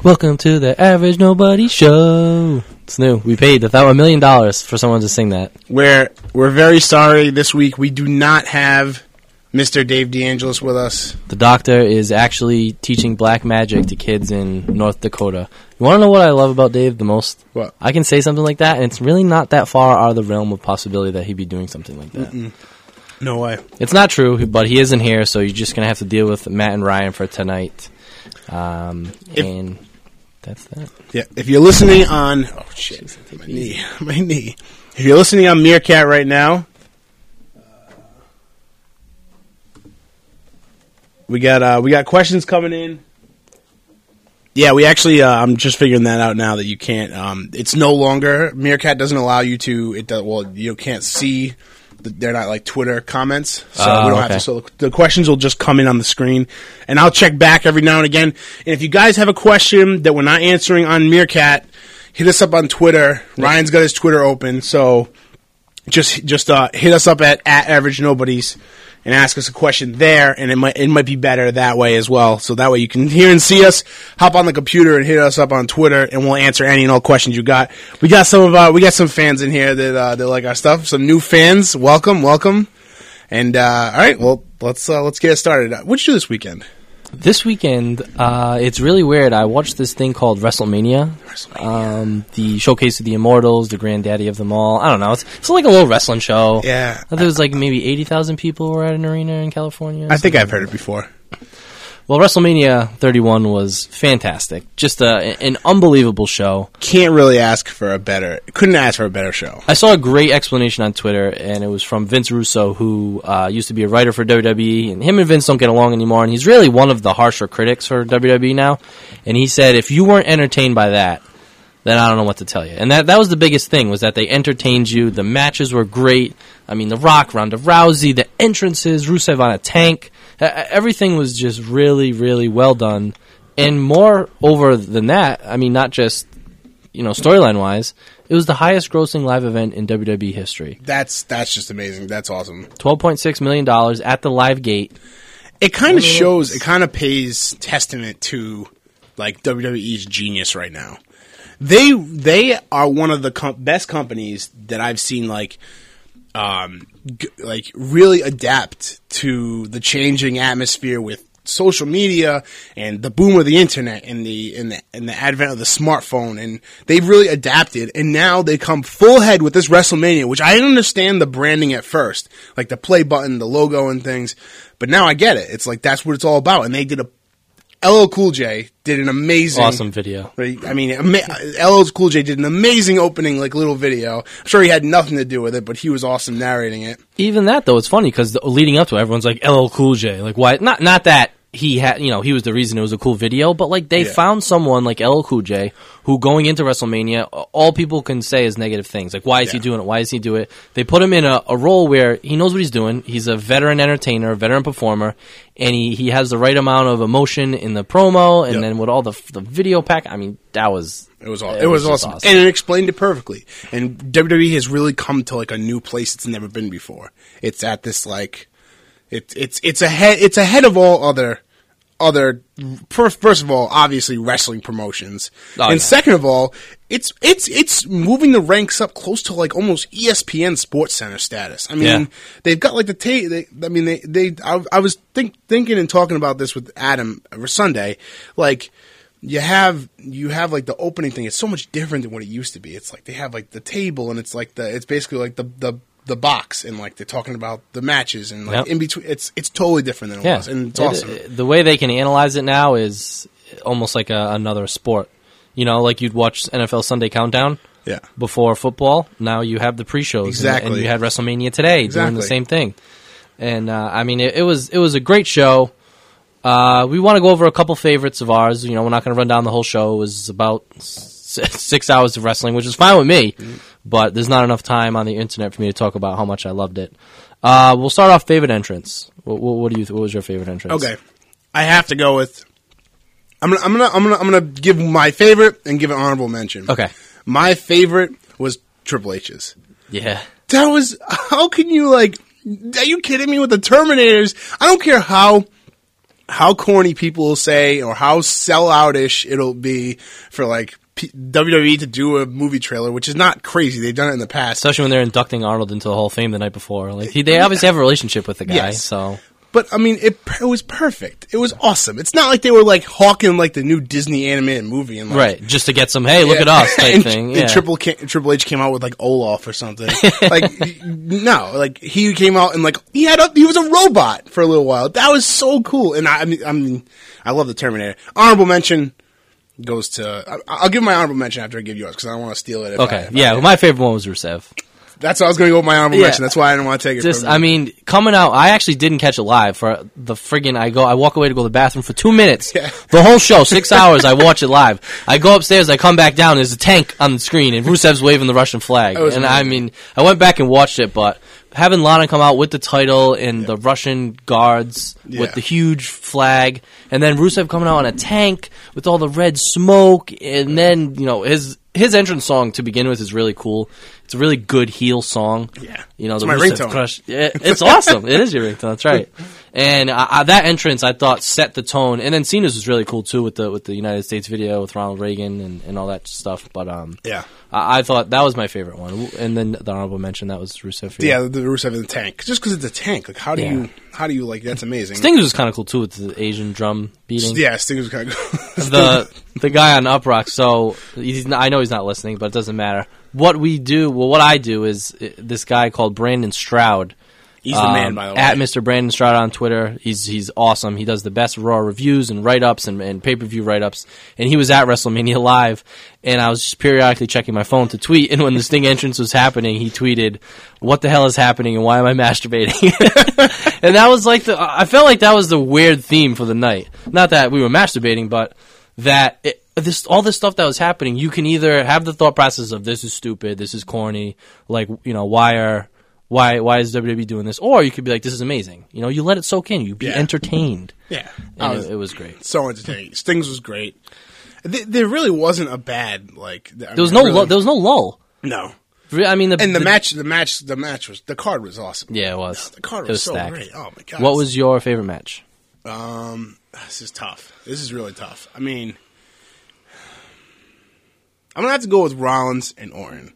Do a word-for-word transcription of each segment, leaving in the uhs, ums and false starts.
Welcome to the Average Nobody Show. It's new. We paid a million dollars for someone to sing that. We're we're very sorry this week. We do not have Mister Dave DeAngelis with us. The doctor is actually teaching black magic to kids in North Dakota. You want to know what I love about Dave the most? What? I can say something like that, and it's really not that far out of the realm of possibility that he'd be doing something like that. Mm-mm. No way. It's not true, but he isn't here, so you're just going to have to deal with Matt and Ryan for tonight. Um, if, and that's that. Yeah, if you're listening on... Oh, shit. My knee. My knee. If you're listening on Meerkat right now, uh, we got uh, we got questions coming in. Yeah, we actually... Uh, I'm just figuring that out now that you can't... Um, it's no longer... Meerkat doesn't allow you to... It does, well, you can't see... They're not like Twitter comments, so oh, we don't okay. have to. So the questions will just come in on the screen, and I'll check back every now and again. And if you guys have a question that we're not answering on Meerkat, hit us up on Twitter. Yeah. Ryan's got his Twitter open, so just just uh, hit us up at, at Average Nobodies and ask us a question there, and it might it might be better that way as well. So that way you can hear and see us. Hop on the computer and hit us up on Twitter, and we'll answer any and all questions you got. We got some of uh, we got some fans in here that uh, that like our stuff. Some new fans, welcome, welcome. And uh, all right, well let's uh, let's get it started. What'd you do this weekend? This weekend, uh, it's really weird. I watched this thing called WrestleMania. WrestleMania. Um, the showcase of the Immortals, the granddaddy of them all. I don't know. It's, it's like a little wrestling show. Yeah. I think it was like maybe eighty thousand people were at an arena in California. I think I've heard it before. Well, WrestleMania thirty-one was fantastic. Just a, an unbelievable show. Can't really ask for a better... Couldn't ask for a better show. I saw a great explanation on Twitter, and it was from Vince Russo, who uh, used to be a writer for W W E. And him and Vince don't get along anymore, and he's really one of the harsher critics for W W E now. And he said, if you weren't entertained by that, then I don't know what to tell you. And that that was the biggest thing, was that they entertained you. The matches were great. I mean, The Rock, Ronda Rousey, the entrances, Rusev on a tank. Everything was just really, really well done. And more over than that, I mean, not just, you know, storyline-wise, it was the highest-grossing live event in W W E history. That's that's just amazing. That's awesome. twelve point six million dollars at the live gate. It kind of shows, it kind of pays testament to, like, W W E's genius right now. They they are one of the com- best companies that I've seen, like, um, g- like really adapt to the changing atmosphere with social media and the boom of the internet and the and the and the advent of the smartphone, and they've really adapted. And now they come full head with this WrestleMania, which I didn't understand the branding at first, like the play button, the logo, and things. But now I get it. It's like that's what it's all about. And they did a L L Cool J did an amazing... Awesome video. Right? I mean, ama- L L Cool J did an amazing opening, like, little video. I'm sure he had nothing to do with it, but he was awesome narrating it. Even that, though, it's funny, because leading up to it, everyone's like, L L Cool J. Like, why? Not not that he had, you know, he was the reason it was a cool video, but, like, they Yeah. found someone like L L Cool J, who going into WrestleMania, all people can say is negative things. Like, why is Yeah. he doing it? Why does he do it? They put him in a, a role where he knows what he's doing. He's a veteran entertainer, a veteran performer, and he, he has the right amount of emotion in the promo, and Yep. then with all the the video pack, I mean, that was... It was, all, It it was, was just awesome. awesome. And it explained it perfectly. And W W E has really come to, like, a new place it's never been before. It's at this, like... It, it's it's ahead it's ahead of all other... Other first, first of all, obviously wrestling promotions, Oh, and yeah. second of all, it's it's it's moving the ranks up close to like almost E S P N Sports Center status. I mean, Yeah. they've got like the ta- they, I mean, they they I, I was think, thinking and talking about this with Adam over Sunday, like. You have you have like the opening thing. It's so much different than what it used to be. It's like they have like the table, and it's like the it's basically like the the, the box, and like they're talking about the matches, and like Yep. in between. It's it's totally different than it Yeah, was, and it's It- awesome. it- the way they can analyze it now is almost like a, another sport. You know, like you'd watch N F L Sunday Countdown Yeah. before football. Now you have the pre-shows, Exactly. and, and you had WrestleMania today doing Exactly. the same thing. And uh, I mean, it, it was it was a great show. Uh, we want to go over a couple favorites of ours. You know, we're not going to run down the whole show. It was about s- six hours of wrestling, which is fine with me. Mm-hmm. But there's not enough time on the internet for me to talk about how much I loved it. Uh, we'll start off favorite entrance. What, what, what do you? What was your favorite entrance? Okay, I have to go with. I'm gonna I'm gonna I'm gonna I'm gonna give my favorite and give an honorable mention. Okay. My favorite was Triple H's. Yeah. That was. How can you like? Are you kidding me with the Terminators? I don't care how how corny people will say or how selloutish it'll be for like P- W W E to do a movie trailer, which is not crazy. They've done it in the past. Especially when they're inducting Arnold into the Hall of Fame the night before. Like he, they obviously have a relationship with the guy, Yes. so... But, I mean, it it was perfect. It was awesome. It's not like they were, like, hawking, like, the new Disney animated movie. And, like, right, just to get some, hey, look yeah. at us type and, thing. And Yeah. Triple, Triple H came out with, like, Olaf or something. Like, no. Like, he came out and, like, he had a, he was a robot for a little while. That was so cool. And, I, I mean, I mean, I love the Terminator. Honorable mention goes to... I, I'll give my honorable mention after I give yours, because I don't want to steal it. If Okay, I, if yeah, I, well, my favorite one was Rusev. That's why I was going to go with my honorable Yeah. mention. That's why I didn't want to take it Just, from I you. mean, coming out, I actually didn't catch it live for the friggin', I go, I walk away to go to the bathroom for two minutes. Yeah. The whole show, six hours, I watch it live. I go upstairs, I come back down, there's a tank on the screen, and Rusev's waving the Russian flag. That was And amazing. I mean, I went back and watched it, but having Lana come out with the title and Yeah. the Russian guards Yeah. with the huge flag, and then Rusev coming out on a tank with all the red smoke, and then, you know, his his entrance song to begin with is really cool. It's a really good heel song. Yeah. You know, It's the my Rusev ringtone. Crush. Yeah, it's awesome. It is your ringtone. That's right. And uh, uh, that entrance, I thought, set the tone. And then Cena's was really cool too with the with the United States video with Ronald Reagan and, and all that stuff. But um, Yeah. I, I thought that was my favorite one. And then the honorable mention that was Rusev. For you. Yeah, the, the Rusev in the tank. Just because it's a tank. Like, how do Yeah. you... How do you, like... That's amazing. Sting was kind of cool too with the Asian drum beating. Yeah, Sting was kind of cool. the the guy on Uprock. So he's not, I know he's not listening, but it doesn't matter. What we do, well, what I do is uh, this guy called Brandon Stroud. He's the man, by the way. At Mister Brandon Stroud on Twitter. He's he's awesome. He does the best Raw reviews and write-ups and, and pay-per-view write-ups. And he was at WrestleMania Live, and I was just periodically checking my phone to tweet. And when the Sting entrance was happening, he tweeted, "What the hell is happening, and why am I masturbating?" And that was like the. I felt like that was the weird theme for the night. Not that we were masturbating, but that it, this all this stuff that was happening. You can either have the thought process of this is stupid, this is corny, like you know why are. Why why is W W E doing this? Or you could be like, this is amazing. You know, you let it soak in. You be Yeah. entertained. Yeah. And was, it, it was great. so entertaining. Stings was great. Th- there really wasn't a bad, like... I There was mean, no really, lu- there was no lull. No. Re- I mean, the, And the, the match, the match, the match was... The card was awesome. Yeah, it was. The card It was, was so stacked. great. Oh, my God. What was your favorite match? Um, this is tough. This is really tough. I mean... I'm going to have to go with Rollins and Orton.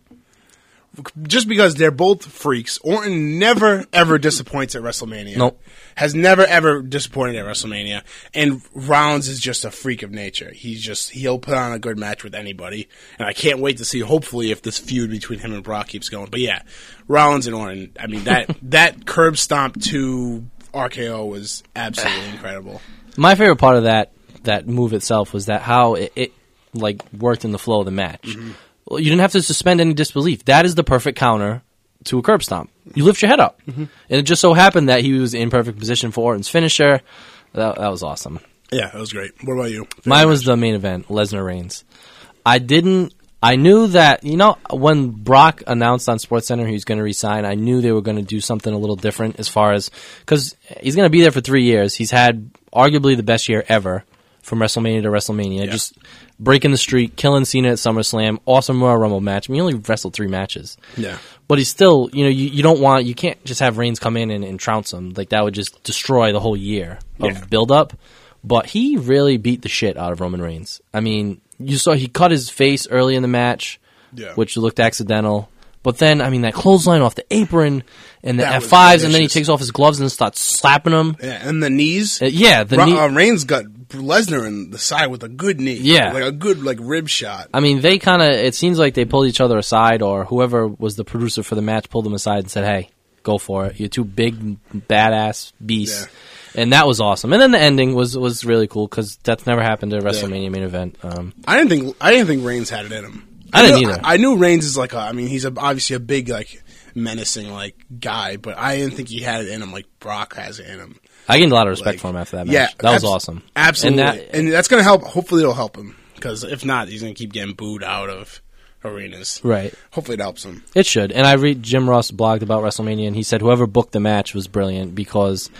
Just because they're both freaks. Orton never, ever disappoints at WrestleMania. Nope. Has never, ever disappointed at WrestleMania. And Rollins is just a freak of nature. He's just, he'll put on a good match with anybody. And I can't wait to see, hopefully, if this feud between him and Brock keeps going. But yeah, Rollins and Orton, I mean, that, that curb stomp to R K O was absolutely incredible. My favorite part of that that move itself was that how it, it like worked in the flow of the match. Mm-hmm. Well, you didn't have to suspend any disbelief. That is the perfect counter to a curb stomp. You lift your head up, Mm-hmm. and it just so happened that he was in perfect position for Orton's finisher. That, that was awesome. Yeah, that was great. What about you? Mine was the main event, Lesnar Reigns. I didn't. I knew that, you know, when Brock announced on SportsCenter he was going to resign, I knew they were going to do something a little different as far as, because he's going to be there for three years. He's had arguably the best year ever from WrestleMania to WrestleMania. Yeah. Just breaking the streak, killing Cena at SummerSlam, awesome Royal Rumble match. I mean, he only wrestled three matches. Yeah. But he's still, you know, you, you don't want, you can't just have Reigns come in and, and trounce him. Like, that would just destroy the whole year of Yeah. build-up. But he really beat the shit out of Roman Reigns. I mean, you saw he cut his face early in the match, Yeah. which looked accidental. But then, I mean, that clothesline off the apron and the That F was fives, and then he vicious. takes off his gloves and starts slapping him. Yeah, and the knees. Uh, yeah, the Ra- knee. uh, Reigns got Lesnar in the side with a good knee. Yeah. Like a good, like, rib shot. I mean, they kind of, it seems like they pulled each other aside, or whoever was the producer for the match pulled them aside and said, hey, go for it. You're two big, badass beasts. Yeah. And that was awesome. And then the ending was, was really cool, because that's never happened at a WrestleMania main event. Um, I didn't think I didn't think Reigns had it in him. I didn't knew, either. I, I knew Reigns is like a, I mean, he's a, obviously a big, like, menacing, like, guy, but I didn't think he had it in him like Brock has it in him. I gained a lot of respect Like, for him after that match. Yeah, that was abs- awesome. Absolutely. And And, that- that's going to help. Hopefully it'll help him, because if not, he's going to keep getting booed out of arenas. Right. Hopefully it helps him. It should. And I read Jim Ross blogged about WrestleMania, and he said whoever booked the match was brilliant because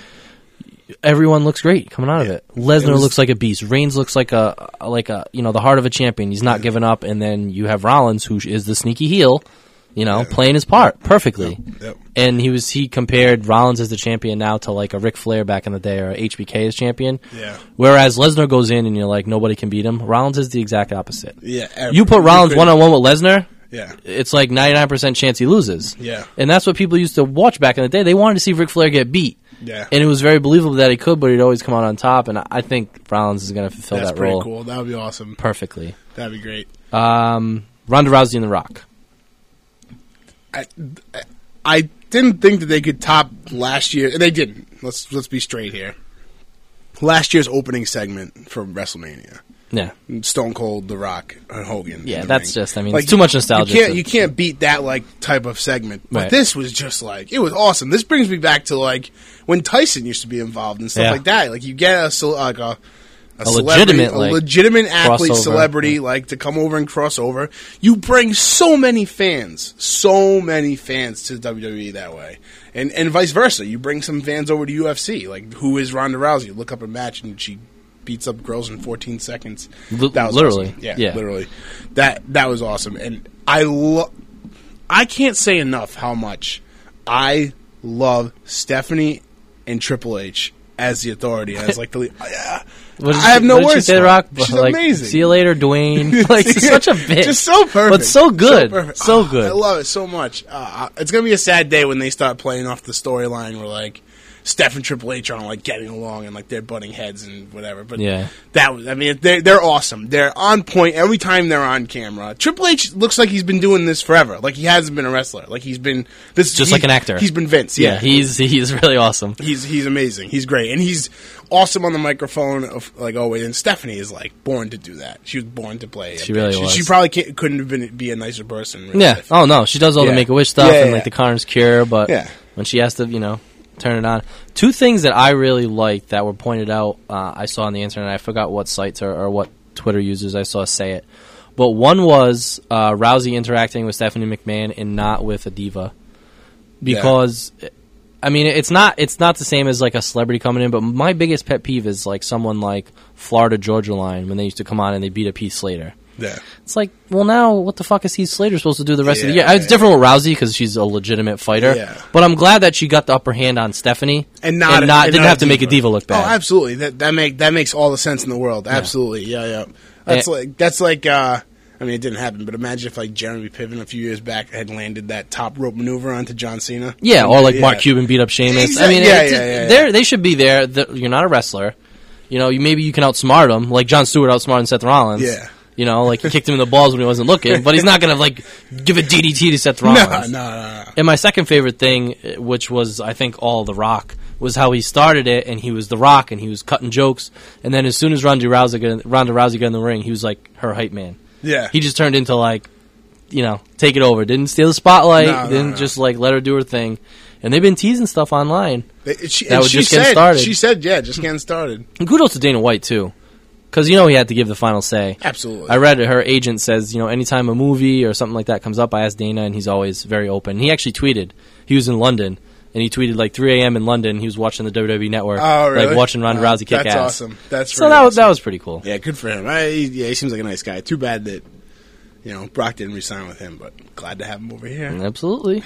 everyone looks great coming out of Yeah. it. Lesnar It was- looks like a beast. Reigns looks like a like a you know the heart of a champion. He's not giving up. And then you have Rollins, who is the sneaky heel, You know, Yeah. playing his part perfectly. Yep. Yep. And he was he compared Rollins as the champion now to like a Ric Flair back in the day or H B K as champion. Yeah. Whereas Lesnar goes in and you're like nobody can beat him. Rollins is the exact opposite. Yeah. Ever. You put Rollins one on one with Lesnar, Yeah. it's like ninety-nine percent chance he loses. Yeah. And that's what people used to watch back in the day. They wanted to see Ric Flair get beat. Yeah. And it was very believable that he could, but he'd always come out on top. And I think Rollins is going to fulfill That's that pretty role cool. That would be awesome. perfectly. That'd be great. Um, Ronda Rousey and The Rock. I, I didn't think that they could top last year. They didn't. Let's let's be straight here. Last year's opening segment from WrestleMania. Yeah. Stone Cold, The Rock, and Hogan. Yeah, in the that's ring. just, I mean, Like, it's too much nostalgia. You can't, to- you can't beat that like type of segment. But Right. this was just like, it was awesome. This brings me back to like when Tyson used to be involved and stuff Yeah. like that. Like you get a ce- like a a, A celebrity- legitimate, a like, legitimate athlete, crossover. celebrity, like to come over and cross over. You bring so many fans, so many fans to W W E that way, and and vice versa. You bring some fans over to U F C. Like who is Ronda Rousey? You look up a match and she beats up girls in fourteen seconds. Li- That was literally. awesome. Yeah, Yeah. literally. That that was awesome, and I lo- I can't say enough how much I love Stephanie and Triple H as the authority. As like the lead. Yeah. What did I have she- no what did she words say, for The it. Rock? She's Like, amazing. See you later, Dwayne. Like, she's such a bitch. Just so perfect. But so good. perfect. So Oh, good. I love it so much. Uh, it's going to be a sad day when they start playing off the storyline where, like, Steph and Triple H aren't, like, getting along and, like, they're butting heads and whatever. But Yeah. that was, I mean, they're, they're awesome. They're on point every time they're on camera. Triple H looks like he's been doing this forever. Like, he hasn't been a wrestler. Like, he's been, this Just he- like an actor. He's been Vince. Yeah, Yeah. he's he's really awesome. He's he's amazing. He's great, and he's awesome on the microphone, of, like always. And Stephanie is like born to do that. She was born to play. a She really bitch. was. She probably can't, couldn't have been be a nicer person. in real Yeah. life. Oh no, she does all Yeah. the Make a Wish stuff Yeah, and yeah. like the Karn's Cure, but Yeah. when she has to, you know, turn it on. Two things that I really liked that were pointed out. Uh, I saw on the internet. I forgot what sites or, or what Twitter users I saw say it, but one was uh, Rousey interacting with Stephanie McMahon and not with a diva, because. I mean, it's not it's not the same as like a celebrity coming in, but my biggest pet peeve is like someone like Florida Georgia Line when they used to come on and they beat up Heath Slater. Yeah. It's like, well, now what the fuck is Heath Slater supposed to do the rest of the Yeah, year? It's yeah. different with Rousey because she's a legitimate fighter. Yeah. But I'm glad that she got the upper hand on Stephanie And not, not and didn't not have to make a diva look Oh, bad. absolutely. That that make that makes all the sense in the world. Absolutely. Yeah, yeah. That's Eh. like that's like. uh I mean, it didn't happen, but imagine if like Jeremy Piven a few years back had landed that top rope maneuver onto John Cena. Yeah, or like Yeah. Mark Cuban beat up Sheamus. Exact- I mean, yeah, it's, yeah, yeah, they're- yeah. they should be there. The- You're not a wrestler. You know, you, maybe you can outsmart them, like Jon Stewart outsmarted Seth Rollins. Yeah. You know, like he kicked him in the balls when he wasn't looking, but he's not going to like give a D D T to Seth No, no, Rollins. no, no. And my second favorite thing, eh, which was I think all The Rock, was how he started it, and he was The Rock, and he was cutting jokes, and then as soon as Ronda Rousey got, Ronda Rousey got in the ring, he was like her hype man. Yeah. He just turned into like, you know, take it over. Didn't steal the spotlight. No, no, didn't no. just like let her do her thing. And they've been teasing stuff online. It- she, That and was she just getting said, started. She said, yeah, just getting started. And kudos to Dana White too, because you know he had to give the final say. Absolutely. I read her agent says, you know, anytime a movie or something like that comes up, I ask Dana, and he's always very open. He actually tweeted. He was in London, and he tweeted like three a.m. in London. He was watching the W W E Network, Oh, really? like watching Ronda Oh, Rousey kick that's ass. awesome. That's So really that was awesome. that was pretty cool. Yeah, good for him. I, he- yeah, he seems like a nice guy. Too bad that, you know, Brock didn't resign with him, but glad to have him over here. Absolutely.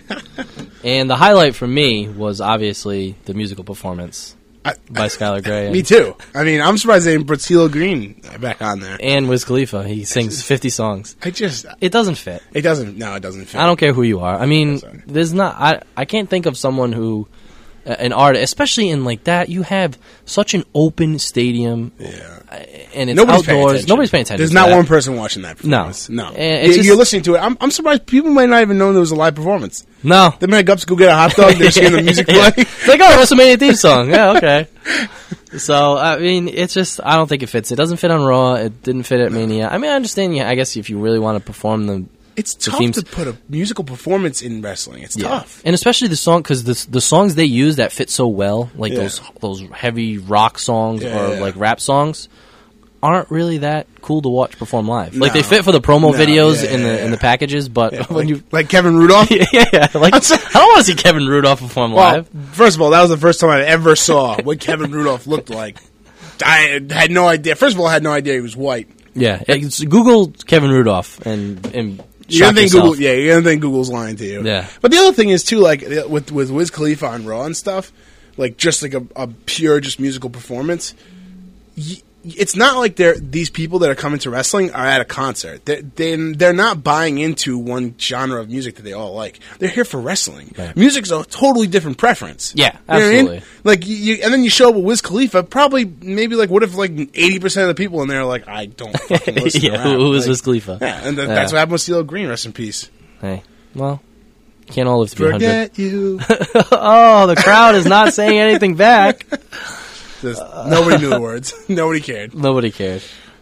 And the highlight for me was obviously the musical performance I, by Skylar Grey. Me too. I mean, I'm surprised they didn't put CeeLo Green back on there. And Wiz Khalifa. He sings fifty songs. I just, It doesn't fit. it doesn't, no, it doesn't fit. I don't care who you are. I mean, Sorry. there's not. I I can't think of someone who, uh, an artist, especially in like that. You have such an open stadium, Yeah. uh, and it's Nobody's paying outdoors. attention. Nobody's paying attention. There's to not that. one person watching that performance. No. No. And it's You- just- You're listening to it. I'm, I'm surprised people might not even know there was a live performance. No. They might go up to go get a hot dog. They're seeing the music Yeah. play. It's like, oh, WrestleMania theme song. Yeah, okay. So, I mean, it's just, I don't think it fits. It doesn't fit on Raw. It didn't fit at Mania. I mean, I understand, yeah, I guess if you really want to perform the... It's The tough themes- to put a musical performance in wrestling. It's Yeah. tough. And especially the song, because the, the songs they use that fit so well, like Yeah. those those heavy rock songs Yeah, or yeah. like rap songs, aren't really that cool to watch perform live. Like, No. they fit for the promo No, videos yeah, in the yeah, in the packages, but Yeah, when like, you... like Kevin Rudolph. yeah, yeah, like, I don't want to see Kevin Rudolph perform Well, live. first of all, that was the first time I ever saw what Kevin Rudolph looked like. I had no idea. First of all, I had no idea he was white. Yeah, it's, Google Kevin Rudolph, and and You're gonna think Google, yeah, you're gonna think Google's lying to you. Yeah. But the other thing is too, like with with Wiz Khalifa on Raw and stuff, like just like a, a pure just musical performance. Y- it's not like they're these people that are coming to wrestling are at a concert. They're, they they're not buying into one genre of music that they all like. They're here for wrestling. Right. Music's a totally different preference. Yeah, You know what I absolutely. mean? Like you, you, and then you show up with Wiz Khalifa. Probably, maybe like, what if like eighty percent of the people in there are like, I don't fucking listen yeah, to rap. who, who is like, Wiz Khalifa? Yeah, and th- Yeah. that's what happened with CeeLo Green. Rest in peace. Hey, well, can't all live to be one hundred. Forget you. Oh, the crowd is not saying anything back. Just, nobody knew the words. Nobody cared. Nobody cared.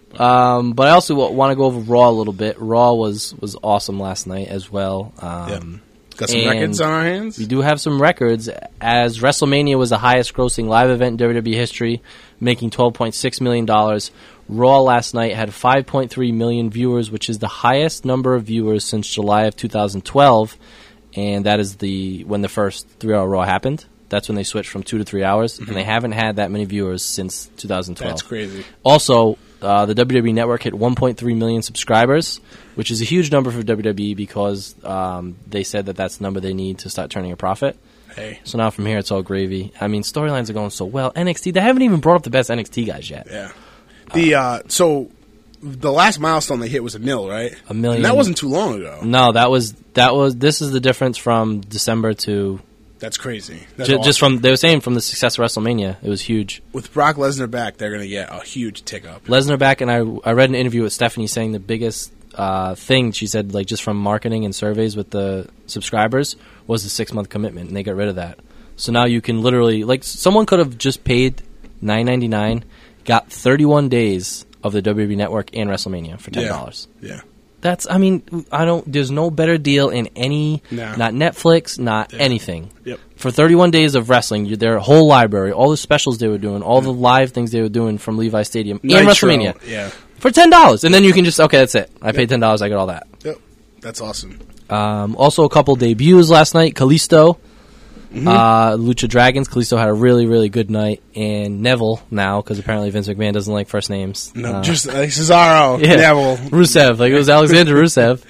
Um, but I also w- want to go over Raw a little bit. Raw was, was awesome last night as well. Um, Got some and records on our hands. We do have some records, as WrestleMania was the highest grossing live event in W W E history, making twelve point six million dollars. Raw last night had five point three million viewers, which is the highest number of viewers since July of two thousand twelve, and that is the when the first three-hour Raw happened. That's when they switched from two to three hours, mm-hmm. and they haven't had that many viewers since two thousand twelve. That's crazy. Also, uh, the W W E Network hit one point three million subscribers, which is a huge number for W W E because um, they said that that's the number they need to start turning a profit. Hey. So now from here, it's all gravy. I mean, storylines are going so well. N X T, they haven't even brought up the best N X T guys yet. Yeah. The uh, so the last milestone they hit was a mil, right? A million. And that wasn't too long ago. No, that was that was. This is the difference from December to. That's crazy. That's Ju- awesome. Just from they were saying from the success of WrestleMania, it was huge. With Brock Lesnar back, they're going to get a huge tick up. Lesnar back, and I I read an interview with Stephanie saying the biggest uh, thing she said, like just from marketing and surveys with the subscribers, was the six month commitment, and they got rid of that. So now you can literally, like, someone could have just paid nine ninety nine, got thirty one days of the W W E Network and WrestleMania for ten dollars. Yeah. yeah. That's, I mean, I don't. There's no better deal in any, No. not Netflix, not Yeah. anything. Yep. For thirty-one days of wrestling, you, their whole library, all the specials they were doing, all the live things they were doing from Levi Stadium and Nitro, WrestleMania, yeah. for ten dollars, and then you can just okay, that's it. I paid ten dollars, I got all that. Yep. That's awesome. Um, also, a couple debuts last night. Kalisto, Mm-hmm. uh, Lucha Dragons. Kalisto had a really, really good night, and Neville now because apparently Vince McMahon doesn't like first names. No, uh, just like Cesaro, yeah. Neville, Rusev, like it was Alexander Rusev.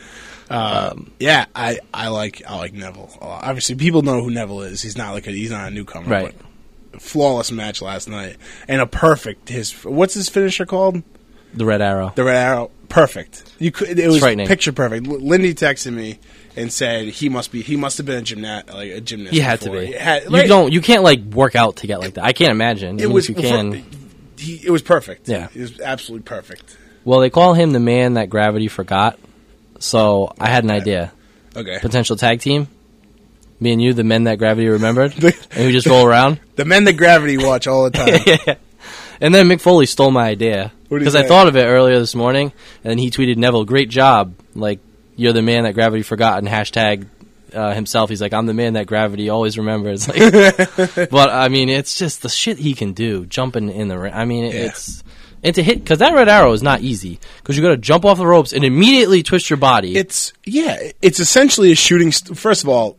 Um, yeah, I, I like I like Neville a lot. Obviously, people know who Neville is. He's not like a, he's not a newcomer. Right. But flawless match last night and a perfect his what's his finisher called? The Red Arrow. The Red Arrow. Perfect. You could it was frightening. picture perfect. L- Lindy texted me and said he must be he must have been a gymnast like a gymnast. He had before. to be. He had- you like, don't. You can't like work out to get like that. I can't imagine. It Even was if you can. He, it was perfect. Yeah. It was absolutely perfect. Well, they call him the man that gravity forgot. So I had an idea. Okay. Potential tag team. Me and you, the men that gravity remembered, and we just roll around. The men that gravity watch all the time. Yeah. And then Mick Foley stole my idea What did he because I say? thought of it earlier this morning, and then he tweeted, "Neville, great job! Like you're the man that gravity forgot." And hashtag uh, himself, he's like, "I'm the man that gravity always remembers." Like, but I mean, it's just the shit he can do, jumping in the ring. I mean, Yeah. it's and to hit because that Red Arrow is not easy because you got to jump off the ropes and immediately twist your body. It's yeah. It's essentially a shooting. St- First of all,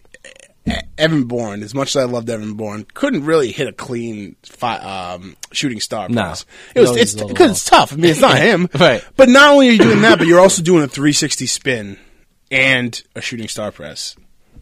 E- Evan Bourne. As much as I loved Evan Bourne, couldn't really hit a clean fi- um, shooting star No. press. It was No, it's he's a little because it's tough. I mean, it's not him, Right. But not only are you doing that, but you're also doing a three sixty spin and a shooting star press.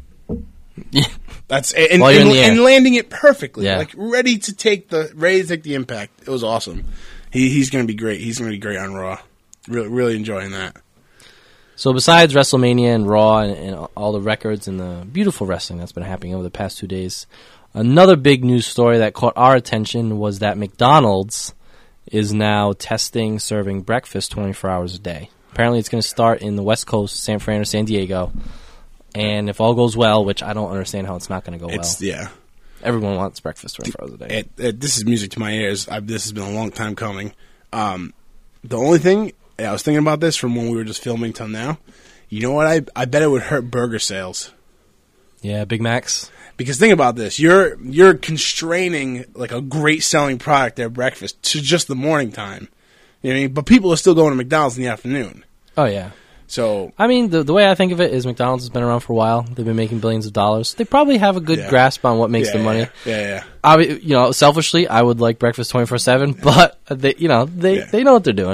That's and, While you're and, in the air. and landing it perfectly, Yeah. like ready to take the ready to take the impact. It was awesome. He he's going to be great. He's going to be great on Raw. Really, really enjoying that. So besides WrestleMania and Raw and, and all the records and the beautiful wrestling that's been happening over the past two days, another big news story that caught our attention was that McDonald's is now testing serving breakfast twenty-four hours a day. Apparently it's going to start in the West Coast, San Fran or San Diego. And if all goes well, which I don't understand how it's not going to go It's well. yeah. Everyone wants breakfast twenty-four hours a day. It, it, this is music to my ears. I, this has been a long time coming. Um, the only thing I was thinking about this from when we were just filming till now. You know what? I I bet it would hurt burger sales Yeah, Big Macs. because think about this: you're you're constraining like a great selling product at breakfast to just the morning time. You know what I mean? But people are still going to McDonald's in the afternoon. Oh, yeah. So I mean, the the way I think of it is McDonald's has been around for a while. They've been making billions of dollars. They probably have a good Yeah. grasp on what makes yeah, the money. Yeah, yeah. yeah. I, mean, you know, selfishly, I would like breakfast twenty-four seven, but they, you know, they, Yeah. they know what they're doing.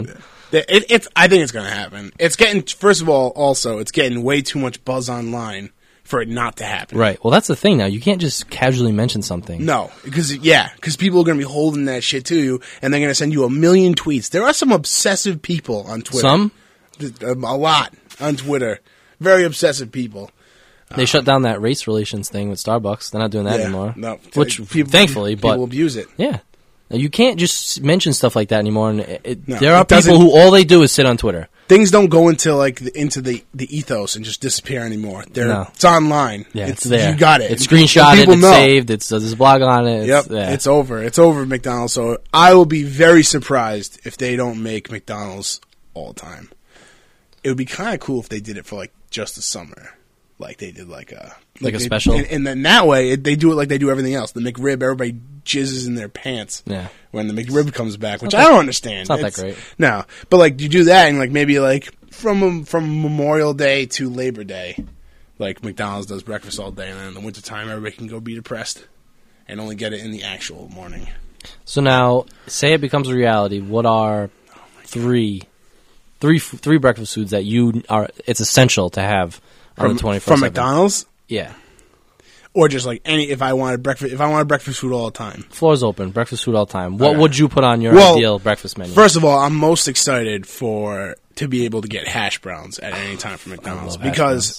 It, it's. I think it's going to happen. It's getting. First of all, also, it's getting way too much buzz online for it not to happen. Right. Well, that's the thing now. You can't just casually mention something. No, because yeah, because people are going to be holding that shit to you, and they're going to send you a million tweets. There are some obsessive people on Twitter. Some? A lot on Twitter. Very obsessive people. They um, shut down that race relations thing with Starbucks. They're not doing that yeah, anymore. No, which people, thankfully, people but abuse it. Yeah. You can't just mention stuff like that anymore. And it, no, there are people who all they do is sit on Twitter. Things don't go into like the, into the, the ethos and just disappear anymore. They're, no. It's online. Yeah, it's, it's there. You got it. It's screenshotted. It's know. saved. It's uh, there's a blog on it. It's, yep. Yeah. It's over. It's over at McDonald's. So I will be very surprised if they don't make McDonald's all the time. It would be kind of cool if they did it for like just the summer. Like they did like a like, like a they, special, and, and then that way it, they do it like they do everything else. The McRib, everybody jizzes in their pants. Yeah. When the McRib comes back, which I don't understand. It's not it's, that great. No, but like you do that and like maybe like from from Memorial Day to Labor Day, like McDonald's does breakfast all day, and then in the wintertime everybody can go be depressed and only get it in the actual morning. So now, say it becomes a reality. What are oh three, three, three breakfast foods that you are? It's essential to have. From, on the twenty-four from McDonald's? Yeah. Or just like any, if I wanted breakfast, if I wanted breakfast food all the time. Floor's open, breakfast food all the time. What okay. would you put on your well, ideal breakfast menu? First of all, I'm most excited for, to be able to get hash browns at any time from McDonald's. Because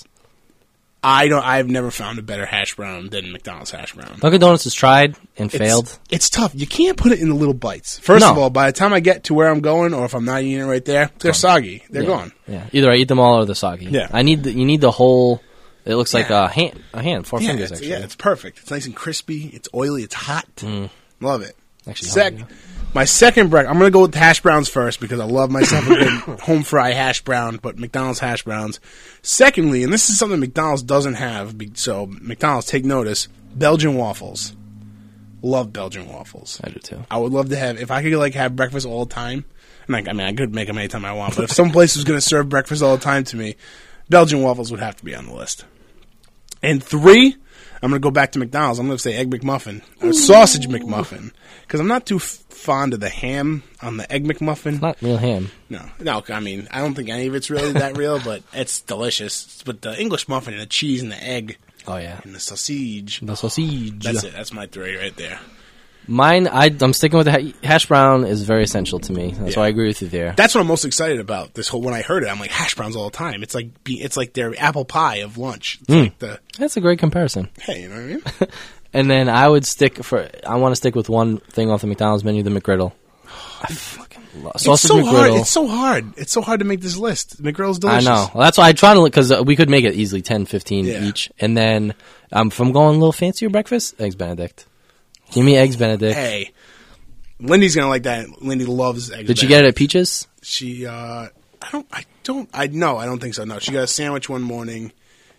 I don't, I've never found a better hash brown than McDonald's hash brown. Dunkin' Donuts has tried and it's, failed. It's tough. You can't put it in the little bites. First no. of all, by the time I get to where I'm going, or if I'm not eating it right there, they're soggy. They're yeah. gone. Yeah. Either I eat them all or they're soggy. Yeah. I need the, you need the whole. It looks like yeah. a hand, a hand, four yeah, fingers. It's, Actually, yeah, it's perfect. It's nice and crispy. It's oily. It's hot. Mm. Love it. Actually, Sec- hungry, yeah. My second breakfast. I'm going to go with the hash browns first because I love myself a good home fry hash brown, but McDonald's hash browns. Secondly, and this is something McDonald's doesn't have, so McDonald's take notice. Belgian waffles. Love Belgian waffles. I do too. I would love to have if I could like have breakfast all the time. And like, I mean, I could make them anytime I want, but if some place was going to serve breakfast all the time to me, Belgian waffles would have to be on the list. And three, I'm going to go back to McDonald's. I'm going to say Egg McMuffin. Or Sausage McMuffin. Because I'm not too f- fond of the ham on the Egg McMuffin. It's not real ham. No. No, I mean, I don't think any of it's really that real, but it's delicious. But the English muffin and the cheese and the egg. Oh, yeah. And the sausage. The sausage. That's it. That's my three right there. Mine, I, I'm sticking with the ha- hash brown is very essential to me. That's Yeah. why I agree with you there. That's what I'm most excited about. This whole when I heard it, I'm like hash browns all the time. It's like be, it's like their apple pie of lunch. It's Mm. like the That's a great comparison. hey, you know what I mean? And then I would stick for. I want to stick with one thing off the McDonald's menu: the McGriddle. I fucking love It's sausage so McGriddle. hard. It's so hard. It's so hard to make this list. McGriddle's I delicious. know. Well, that's why I try to look because uh, we could make it easily ten, fifteen Yeah. each. And then um, if I'm going a little fancier breakfast, eggs Benedict. Give me eggs Benedict. Hey, Lindy's gonna like that. Lindy loves eggs. Did you get it at Peaches? She, uh, I don't, I don't, I no, I don't think so. No, she got a sandwich one morning.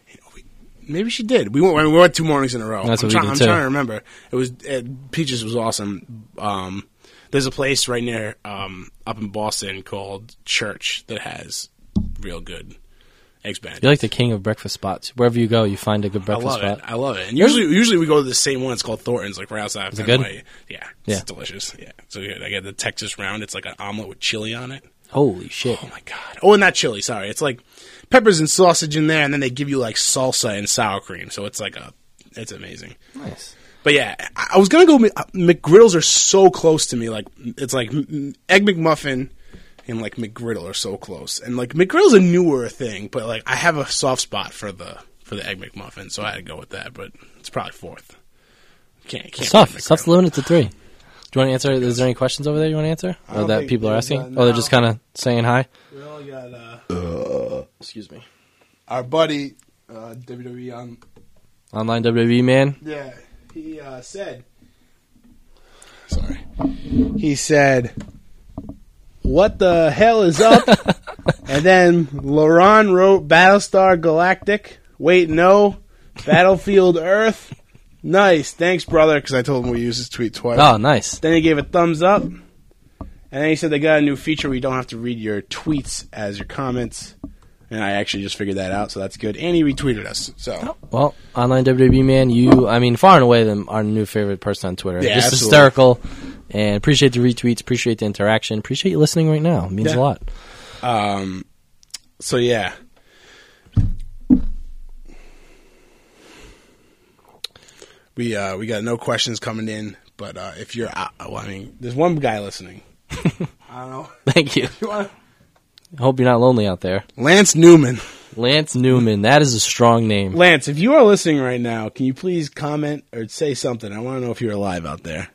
Maybe she did. We went, we went two mornings in a row. That's I'm, what try, we did I'm too. trying to remember. It was uh, Peaches was awesome. Um, there's a place right near um, up in Boston called Church that has real good eggs Benedict. You're like the king of breakfast spots. Wherever you go, you find a good I breakfast love spot. it. I love it. And usually, usually we go to the same one. It's called Thornton's, like right outside. Is it good? Yeah, it's Yeah. delicious. Yeah, so good. I get the Texas round. It's like an omelet with chili on it. Holy shit! Oh my god! Oh, and not chili. Sorry, it's like peppers and sausage in there, and then they give you like salsa and sour cream. So it's like a, it's amazing. Nice. But yeah, I, I was gonna go. McGriddles are so close to me. Like it's like Egg McMuffin and like McGriddle are so close. And like McGriddle's a newer thing, but like I have a soft spot for the for the Egg McMuffin, so I had to go with that. But it's probably fourth. Can't can't. It's tough. It's tough to limit it to three. Do you want to answer? Is there any questions over there you want to answer? Or that people are asking? Uh, oh, they're just kind of saying hi? We all got uh, Excuse me. our buddy uh, W W E on. Online W W E man? Yeah, he uh, said. Sorry. He said, "What the hell is up?" And then Laurent wrote Battlestar Galactic. Wait, no. Battlefield Earth. Nice. Thanks, brother, because I told him we use his tweet twice. Oh, nice. Then he gave a thumbs up. And then he said they got a new feature where you don't have to read your tweets as your comments. And I actually just figured that out, so that's good. And he retweeted us. So Well, online W W E man, you, I mean, far and away, them our new favorite person on Twitter. Yeah, just absolutely. hysterical. And appreciate the retweets, appreciate the interaction, appreciate you listening right now. It means Yeah. a lot. Um, so yeah. We uh we got no questions coming in, but uh, if you're, uh, well, I mean, there's one guy listening. I don't know. Thank you. You wanna- I hope you're not lonely out there. Lance Newman. Lance Newman, that is a strong name. Lance, if you are listening right now, can you please comment or say something? I want to know if you're alive out there.